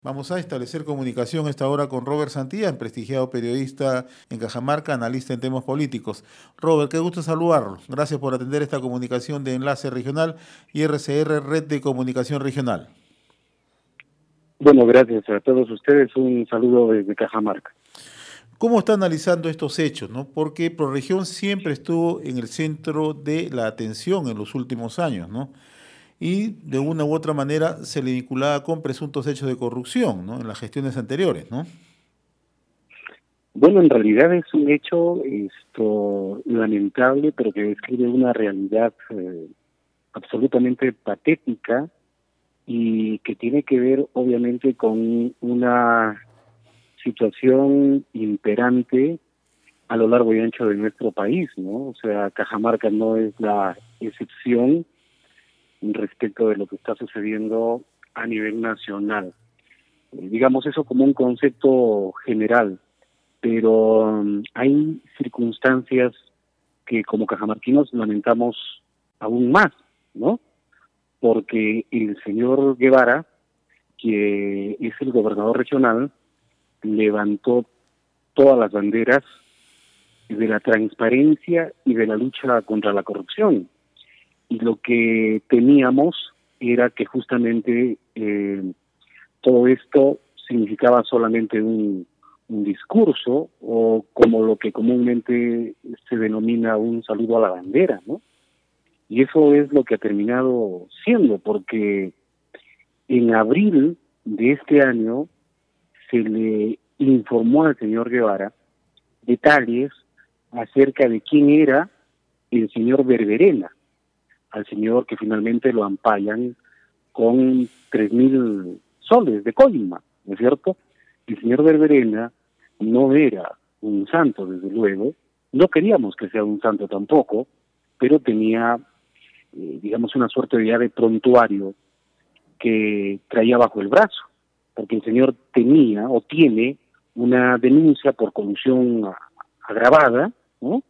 Vamos a establecer comunicación esta hora con Robert Santillán, prestigiado periodista en Cajamarca, analista en temas políticos. Robert, qué gusto saludarlo. Gracias por atender esta comunicación de Enlace Regional y RCR, Red de Comunicación Regional. Bueno, gracias a todos ustedes. Un saludo desde Cajamarca. ¿Cómo está analizando estos hechos, no? Porque ProRegión siempre estuvo en el centro de la atención en los últimos años, ¿no? Y de una u otra manera se le vinculaba con presuntos hechos de corrupción, ¿no? En las gestiones anteriores, ¿no? Bueno, en realidad es un hecho lamentable, pero que describe una realidad absolutamente patética y que tiene que ver, obviamente, con una situación imperante a lo largo y ancho de nuestro país, ¿no? O sea, Cajamarca no es la excepción respecto de lo que está sucediendo a nivel nacional. Digamos eso como un concepto general, pero hay circunstancias que como cajamarquinos lamentamos aún más, ¿no? Porque el señor Guevara, que es el gobernador regional, levantó todas las banderas de la transparencia y de la lucha contra la corrupción. Y lo que temíamos era que justamente todo esto significaba solamente un discurso o como lo que comúnmente se denomina un saludo a la bandera, ¿no? Y eso es lo que ha terminado siendo, porque en abril de este año se le informó al señor Guevara detalles acerca de quién era el señor Berberena, al señor que finalmente lo ampayan con 3.000 soles de coima, ¿no es cierto? El señor Berberena no era un santo, desde luego, no queríamos que sea un santo tampoco, pero tenía, digamos, una suerte ya de prontuario que traía bajo el brazo, porque el señor tenía o tiene una denuncia por colusión agravada, ¿no?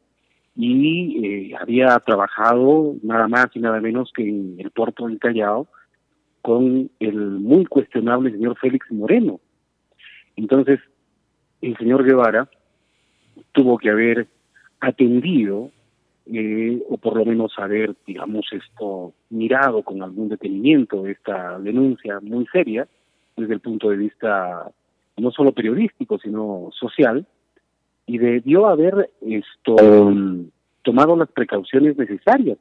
Y había trabajado nada más y nada menos que en el puerto del Callao con el muy cuestionable señor Félix Moreno. Entonces, el señor Guevara tuvo que haber atendido, o por lo menos haber, digamos, mirado con algún detenimiento esta denuncia muy seria, desde el punto de vista no solo periodístico, sino social, y debió haber tomado las precauciones necesarias.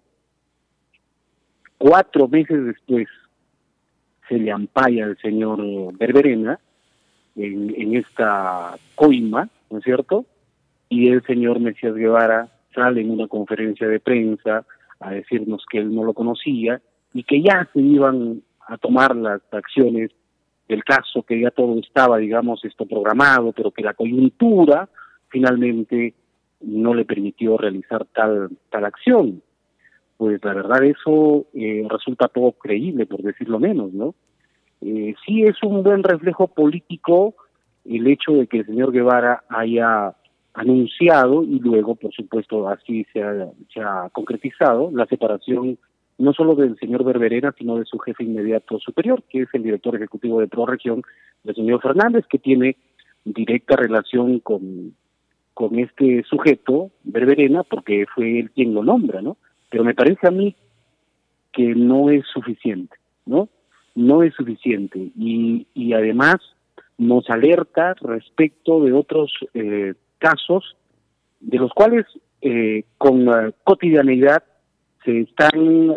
4 meses después se le ampalla al señor Berberena en esta coima, ¿no es cierto? Y el señor Mesías Guevara sale en una conferencia de prensa a decirnos que él no lo conocía y que ya se iban a tomar las acciones del caso, que ya todo estaba, digamos, programado, pero que la coyuntura finalmente no le permitió realizar tal acción. Pues la verdad eso resulta poco creíble, por decirlo menos, ¿no? Sí es un buen reflejo político el hecho de que el señor Guevara haya anunciado y luego, por supuesto, así se ha concretizado la separación no solo del señor Berberena, sino de su jefe inmediato superior, que es el director ejecutivo de ProRegión, el señor Fernández, que tiene directa relación con este sujeto, Berberena, porque fue él quien lo nombra, ¿no? Pero me parece a mí que no es suficiente, ¿no? No es suficiente y además nos alerta respecto de otros casos de los cuales con cotidianidad se están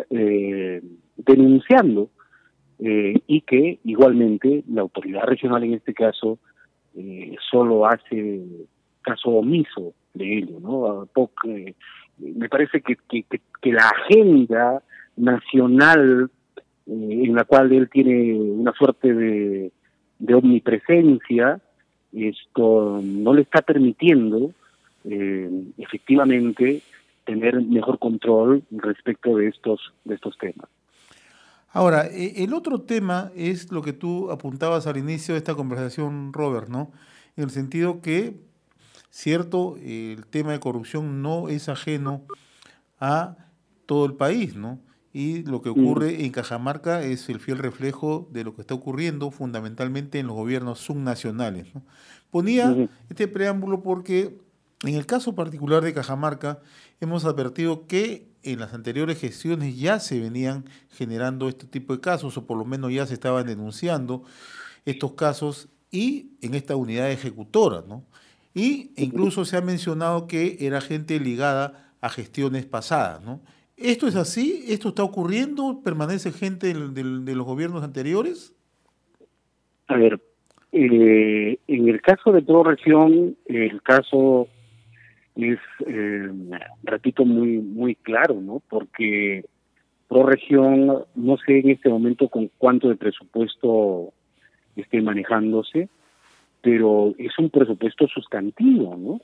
denunciando y que igualmente la autoridad regional en este caso solo hace caso omiso de ello, ¿no? Me parece que la agenda nacional en la cual él tiene una suerte de omnipresencia, esto no le está permitiendo efectivamente tener mejor control respecto de estos temas. Ahora, el otro tema es lo que tú apuntabas al inicio de esta conversación, Robert, ¿no? En el sentido que, cierto, el tema de corrupción no es ajeno a todo el país, ¿no? y lo que Mm, ocurre en Cajamarca es el fiel reflejo de lo que está ocurriendo fundamentalmente en los gobiernos subnacionales, ¿no? Ponía mm, este preámbulo porque en el caso particular de Cajamarca hemos advertido que en las anteriores gestiones ya se venían generando este tipo de casos, o por lo menos ya se estaban denunciando estos casos y en esta unidad ejecutora, ¿no? Y mm. incluso se ha mencionado que era gente ligada a gestiones pasadas, ¿no? ¿Esto es así? ¿Esto está ocurriendo? ¿Permanece gente de los gobiernos anteriores? A ver, en el caso de ProRegión, el caso es, repito, muy claro, ¿no? Porque ProRegión, no sé en este momento con cuánto de presupuesto esté manejándose, pero es un presupuesto sustantivo, ¿no?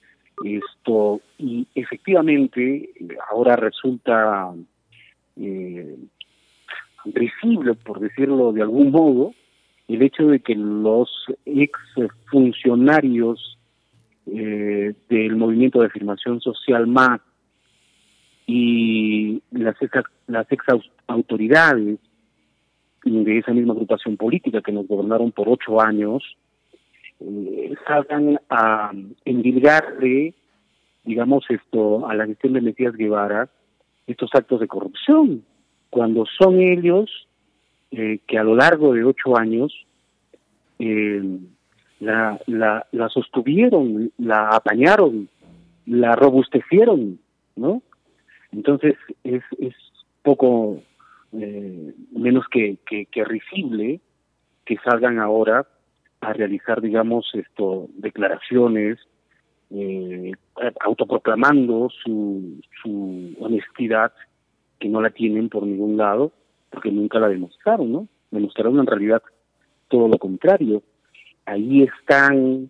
Y efectivamente, ahora resulta eh, risible, por decirlo de algún modo, el hecho de que los ex funcionarios del movimiento de afirmación social MAC y las ex autoridades de esa misma agrupación política que nos gobernaron por 8 años salgan a endilgarle, digamos, a la gestión de Mesías Guevara estos actos de corrupción, cuando son ellos que a lo largo de 8 años eh, la sostuvieron, la apañaron, la robustecieron, ¿no? Entonces es poco menos que risible que salgan ahora a realizar, digamos, declaraciones, autoproclamando su honestidad, que no la tienen por ningún lado, porque nunca la demostraron, ¿no? Demostraron en realidad todo lo contrario. Ahí están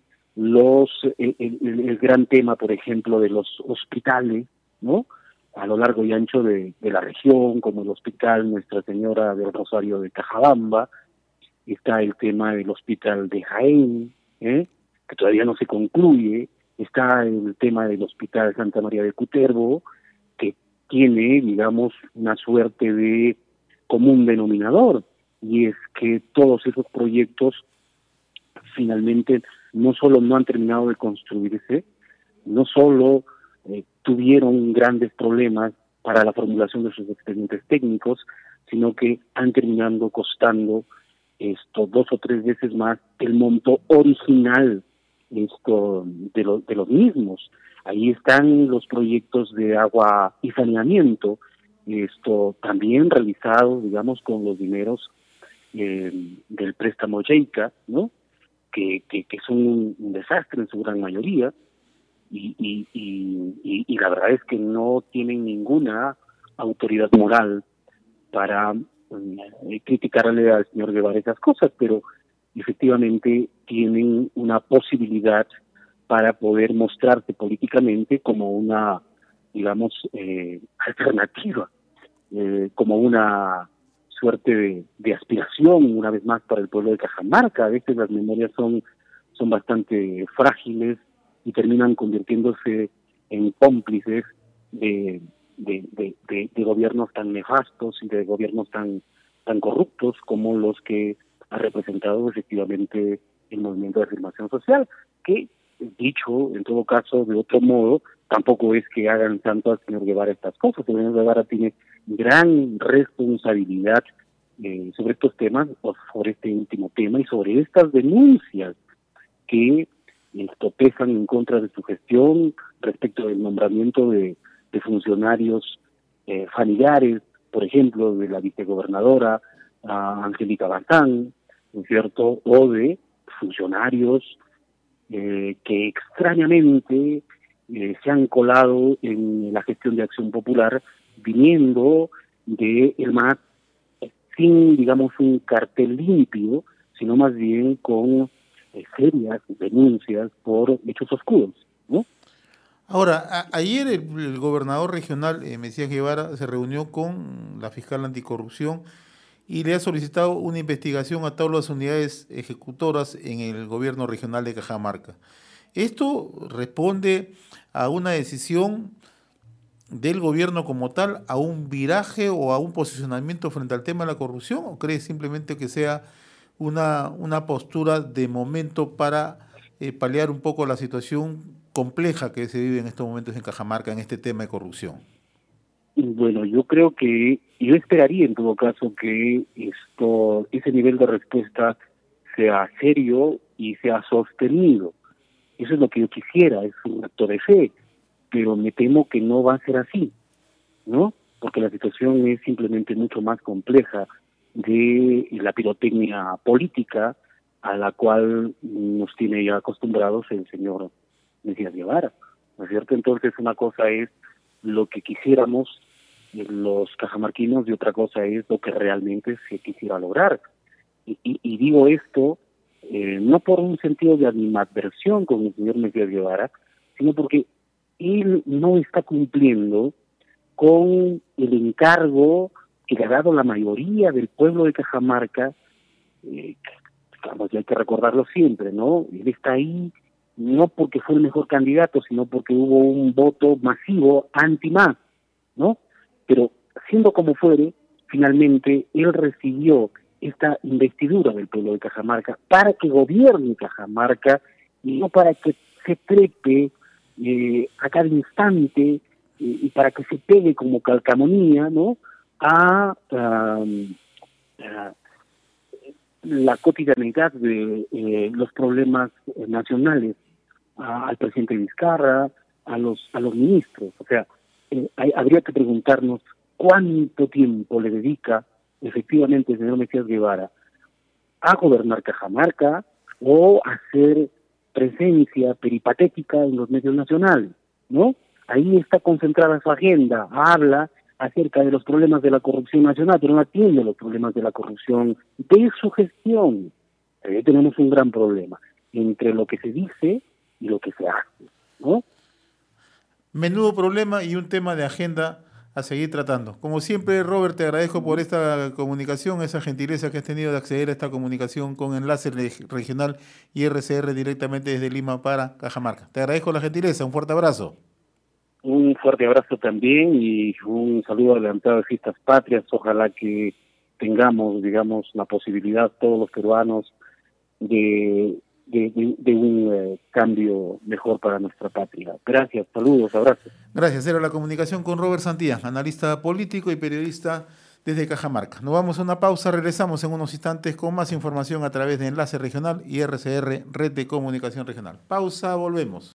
el gran tema, por ejemplo, de los hospitales, ¿no? A lo largo y ancho de la región, como el Hospital Nuestra Señora del Rosario de Cajabamba, está el tema del Hospital de Jaén, que todavía no se concluye, está el tema del Hospital Santa María de Cutervo, que tiene, digamos, una suerte de común denominador, y es que todos esos proyectos finalmente no solo no han terminado de construirse, no solo tuvieron grandes problemas para la formulación de sus expedientes técnicos, sino que han terminado costando 2 o 3 veces más el monto original de los mismos. Ahí están los proyectos de agua y saneamiento, también realizados, digamos, con los dineros del préstamo JEICA, ¿no? Que son un desastre en su gran mayoría, y la verdad es que no tienen ninguna autoridad moral para criticarle al señor Guevara esas cosas, pero efectivamente tienen una posibilidad para poder mostrarse políticamente como una, digamos, alternativa, como una suerte de aspiración, una vez más, para el pueblo de Cajamarca. A veces las memorias son bastante frágiles y terminan convirtiéndose en cómplices de gobiernos tan nefastos y de gobiernos tan corruptos como los que ha representado efectivamente el movimiento de afirmación social, que, dicho en todo caso de otro modo, tampoco es que hagan tanto al señor Guevara estas cosas. El señor Guevara tiene gran responsabilidad sobre estos temas, o sobre este último tema y sobre estas denuncias que pesan en contra de su gestión respecto del nombramiento de funcionarios familiares, por ejemplo, de la vicegobernadora Angélica Bazán, ¿no es cierto?, o de funcionarios que extrañamente se han colado en la gestión de Acción Popular, viniendo de el MAS sin, digamos, un cartel limpio, sino más bien con serias denuncias por hechos oscuros, ¿no? Ahora, ayer el gobernador regional, Mesías Guevara, se reunió con la fiscal anticorrupción y le ha solicitado una investigación a todas las unidades ejecutoras en el gobierno regional de Cajamarca. Esto responde a una decisión del gobierno como tal a un viraje o a un posicionamiento frente al tema de la corrupción, o crees simplemente que sea una postura de momento para paliar un poco la situación compleja que se vive en estos momentos en Cajamarca en este tema de corrupción? Bueno, yo creo que, yo esperaría en todo caso que ese nivel de respuesta sea serio y sea sostenido. Eso es lo que yo quisiera, es un acto de fe, pero me temo que no va a ser así, ¿no? Porque la situación es simplemente mucho más compleja de la pirotecnia política a la cual nos tiene ya acostumbrados el señor Mesías Guevara, ¿no es cierto? Entonces una cosa es lo que quisiéramos los cajamarquinos y otra cosa es lo que realmente se quisiera lograr. Y digo esto no por un sentido de animadversión con el señor Mesías Guevara, sino porque él no está cumpliendo con el encargo que le ha dado la mayoría del pueblo de Cajamarca, y hay que recordarlo siempre, ¿no? Él está ahí no porque fue el mejor candidato, sino porque hubo un voto masivo anti-más, ¿no? Pero siendo como fuere, finalmente él recibió esta investidura del pueblo de Cajamarca para que gobierne Cajamarca y no para que se trepe a cada instante y para que se pegue como calcamonía, ¿no? A la cotidianidad de los problemas nacionales, al presidente Vizcarra, a los ministros. O sea, habría que preguntarnos cuánto tiempo le dedica efectivamente el señor Mesías Guevara a gobernar Cajamarca o a hacer presencia peripatética en los medios nacionales, ¿no? Ahí está concentrada su agenda, habla acerca de los problemas de la corrupción nacional, pero no atiende los problemas de la corrupción de su gestión. Ahí tenemos un gran problema entre lo que se dice y lo que se hace, ¿no? Menudo problema y un tema de agenda a seguir tratando. Como siempre, Robert, te agradezco por esta comunicación, esa gentileza que has tenido de acceder a esta comunicación con Enlace Regional y RCR directamente desde Lima para Cajamarca. Te agradezco la gentileza, un fuerte abrazo. Un fuerte abrazo también y un saludo adelantado de Fiestas Patrias. Ojalá que tengamos, digamos, la posibilidad todos los peruanos de un cambio mejor para nuestra patria. Gracias, saludos, abrazos. Gracias. Era la comunicación con Robert Santillán, analista político y periodista desde Cajamarca. Nos vamos a una pausa, regresamos en unos instantes con más información a través de Enlace Regional y RCR, Red de Comunicación Regional. Pausa, volvemos.